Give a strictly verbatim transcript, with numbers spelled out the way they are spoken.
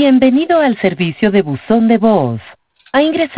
Bienvenido al servicio de buzón de voz. Ha ingresado